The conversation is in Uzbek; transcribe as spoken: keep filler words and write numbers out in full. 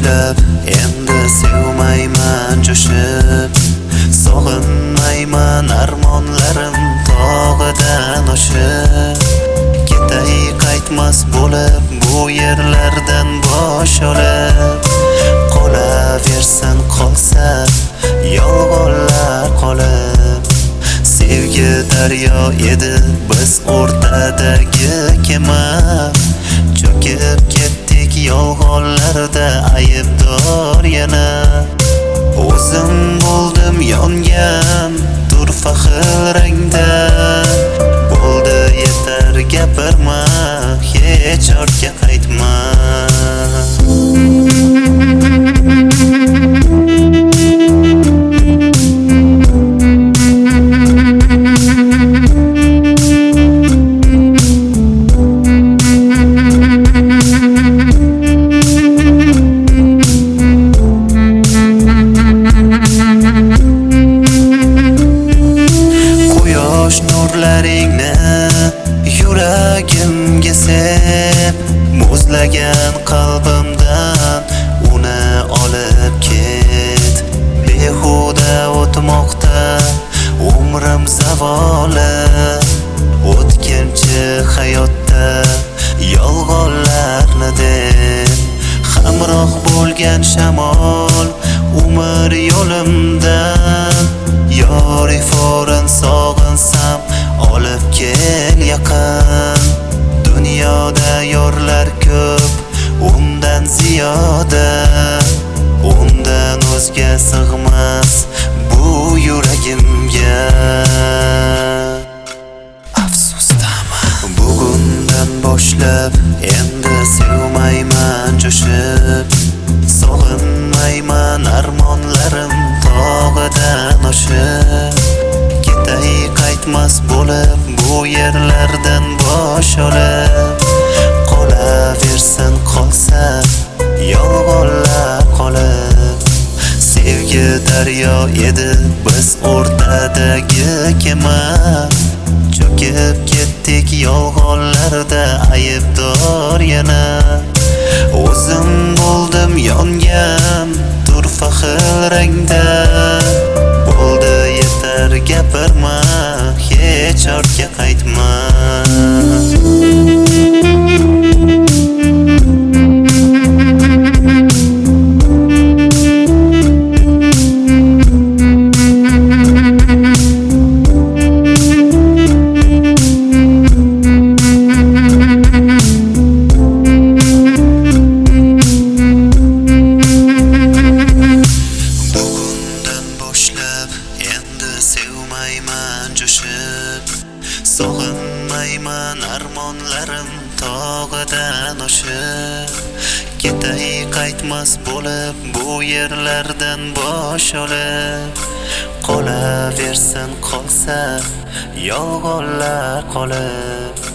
boshlab endi sevmayman jo'shib, sog'inmayman armonlarim tog'idan oshib, ketay qaytmas bo'lib bu yerlardan bosh olib, qolaversin qolsa yolg'onlar qolib. Sevgi daryo edi biz o'rtadagi kema, cho'kib ketdik yolg'onlarda aybdor yana. O'zim bo'ldim yongan turfa xil rangda, bo'ldi yetar gapirma, hech ortga qaytma. Nurlaringni yuragimga sep, muzlagan qalbimdan uni olib ket. Behuda o'tmoqda umrim zavoli, o'tkinchi hayotda yolg'onlarni deb. Hamroh bo'lgan shamol umr yo'limdan, yori forin sog'insam olib kel yaqin. Dunyoda yorlar ko'p, undan ziyoda, undan o'zga sig'mas bu yuragimga. Afsusdaman bugundan boshlab endi sevmayman jo'shib, sog'inmayman armonlarim tog'idan oshib, ketay qaytmas bo'lib bu yerlardan bosh olib, qolaversin qolsa yolg'onlar qolib. Sevgi daryo edi biz o'rtadagi kema, cho'kib ketdik yolg'onlarda aybdor yana. O'zim bo'ldim yongan turfa xil rangda, bo'ldi yetar gapirma, hech ortga qaytma. Sevmayman jo'shib, sog'inmayman armonlarim tog'idan oshib, ketay qaytmas bo'lib bu yerlardan bosh olib, qolaversin qolsa yolg'onlar qolib.